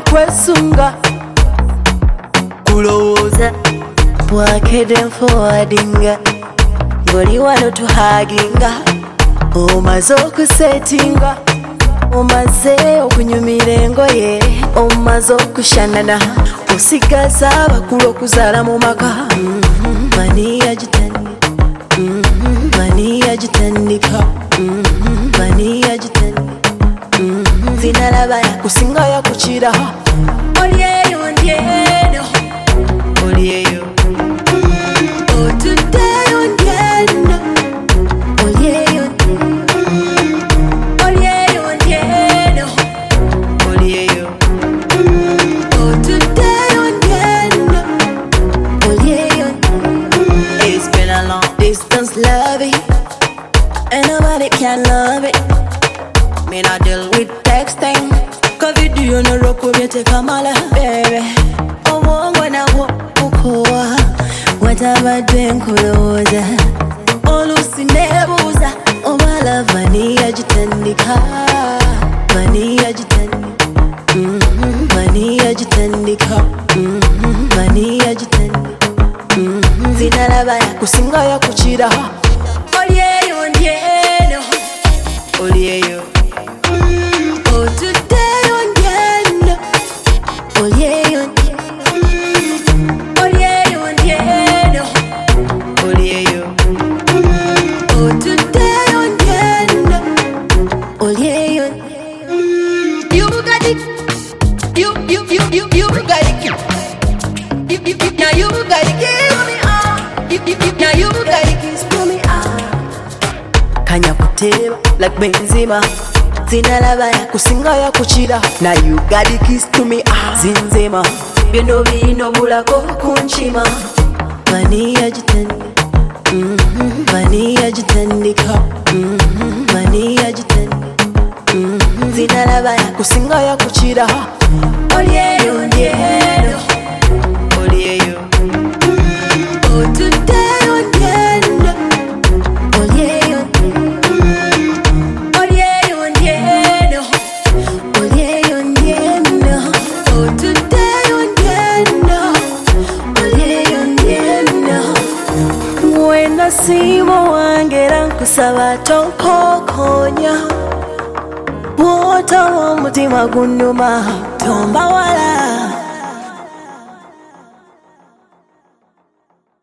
nkwesunga kulowooza bwakede nfowadinga ng'oli wano tuhaginga omaze okusetinga omaze okunyumira engoye omaze okushanana osigaza abakulu okuzaala mu maka maniya gitandika maniya gitandika zinalaba yakusinga yakukira olyeyo ndyeno olyeyo otuddeyo ndyeno olyeyo olyeyo ndyeno olyeyo otuddeyo ndyeno olyeyo. It's been a long distance loving and nobody can love it. Me not deal with texting, cause video no rock with me take a mala, baby. Oh, when I walk, whatever drink kuloza, oh Lucy nebuza, oh my love, maniya gitandika, maniya gitandika, maniya gitandika, maniya gitandika, zinalaba yakusinga yakukira, olyeyo ndyeno, olyeyo. Kanya kuteba like Benzema zinalaba yakusinga yakukira. Now you got the kiss to me zinzema byeno bino bulako kunchima maniya gitandika maniya gitandika maniya gitandika zinalaba yakusinga yakukira olyeyo ndyeno olyeyo otuddeyo ndyeno olyeyo olyeyo ndyeno olyeyo ndyeno otuddeyo ndyeno olyeyo ndyeno wena simo wangera nkusaba tonkokonya Wota wa mutima gunuma tomba wala